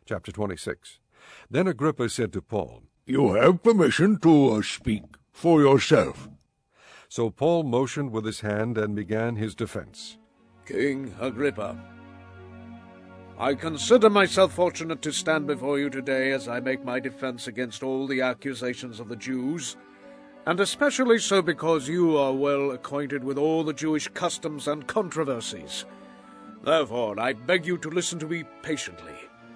Chapter 26. Then Agrippa said to Paul, "You have permission to speak for yourself." So Paul motioned with his hand and began his defense. King Agrippa, I consider myself fortunate to stand before you today as I make my defense against all the accusations of the Jews, and especially so because you are well acquainted with all the Jewish customs and controversies. Therefore, I beg you to listen to me patiently.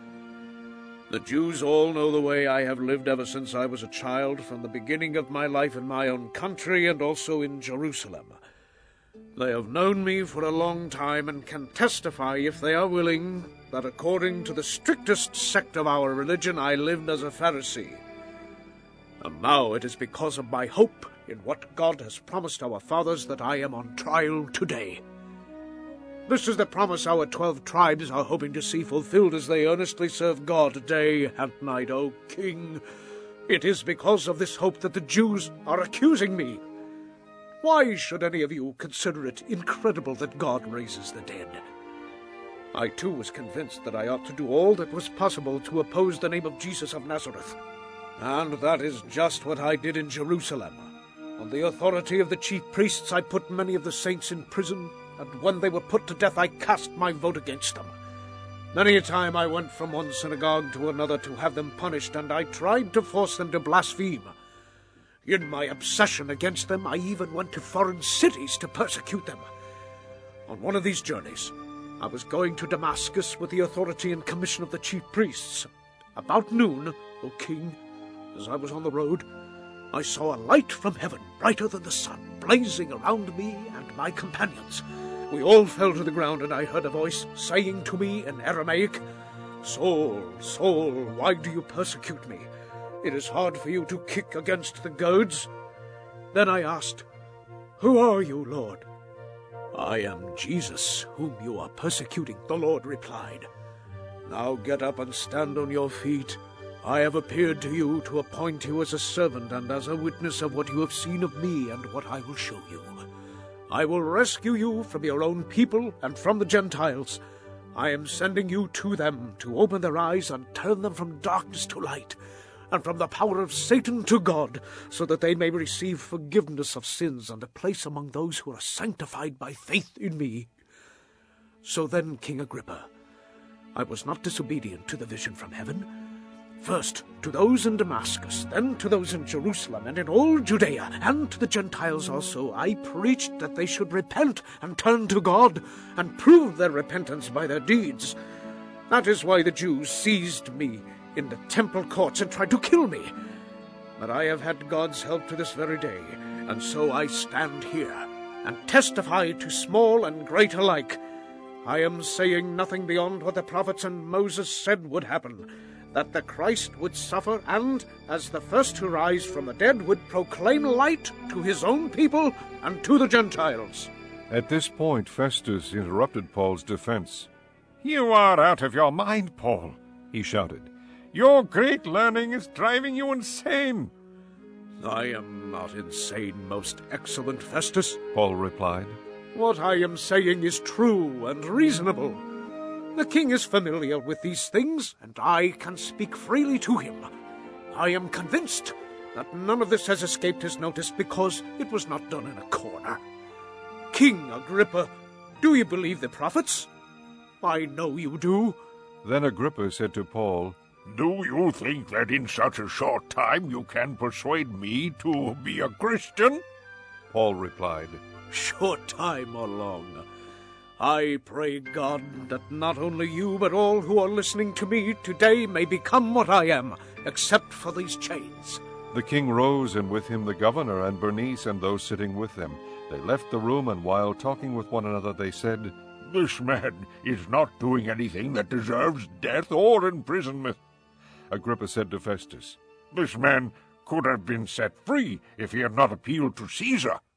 The Jews all know the way I have lived ever since I was a child, from the beginning of my life in my own country and also in Jerusalem. They have known me for a long time and can testify, if they are willing, that according to the strictest sect of our religion I lived as a Pharisee. And now it is because of my hope in what God has promised our fathers that I am on trial today. This is the promise our 12 tribes are hoping to see fulfilled as they earnestly serve God day and night. O King, it is because of this hope that the Jews are accusing me. Why should any of you consider it incredible that God raises the dead? I too was convinced that I ought to do all that was possible to oppose the name of Jesus of Nazareth. And that is just what I did in Jerusalem. On the authority of the chief priests, I put many of the saints in prison, and when they were put to death, I cast my vote against them. Many a time I went from one synagogue to another to have them punished, and I tried to force them to blaspheme. In my obsession against them, I even went to foreign cities to persecute them. On one of these journeys, I was going to Damascus with the authority and commission of the chief priests. About noon, O King, as I was on the road, I saw a light from heaven, brighter than the sun, blazing around me and my companions. We all fell to the ground, and I heard a voice saying to me in Aramaic, "Saul, Saul, why do you persecute me? It is hard for you to kick against the goads." Then I asked, "Who are you, Lord?" "I am Jesus, whom you are persecuting," the Lord replied. "Now get up and stand on your feet. I have appeared to you to appoint you as a servant and as a witness of what you have seen of me and what I will show you. I will rescue you from your own people and from the Gentiles. I am sending you to them to open their eyes and turn them from darkness to light, and from the power of Satan to God, so that they may receive forgiveness of sins and a place among those who are sanctified by faith in me." So then, King Agrippa, I was not disobedient to the vision from heaven. First to those in Damascus, then to those in Jerusalem and in all Judea, and to the Gentiles also, I preached that they should repent and turn to God, and prove their repentance by their deeds. That is why the Jews seized me in the temple courts and tried to kill me. But I have had God's help to this very day, and so I stand here and testify to small and great alike. I am saying nothing beyond what the prophets and Moses said would happen, that the Christ would suffer and, as the first to rise from the dead, would proclaim light to his own people and to the Gentiles. At this point, Festus interrupted Paul's defense. "You are out of your mind, Paul," he shouted. "Your great learning is driving you insane." "I am not insane, most excellent Festus," Paul replied. "What I am saying is true and reasonable. The king is familiar with these things, and I can speak freely to him. I am convinced that none of this has escaped his notice because it was not done in a corner. King Agrippa, do you believe the prophets? I know you do." Then Agrippa said to Paul, "Do you think that in such a short time you can persuade me to be a Christian?" Paul replied, "Short time or long, I pray God that not only you but all who are listening to me today may become what I am, except for these chains." The king rose, and with him the governor and Bernice and those sitting with them. They left the room, and while talking with one another they said, "This man is not doing anything that deserves death or imprisonment." Agrippa said to Festus, "This man could have been set free if he had not appealed to Caesar."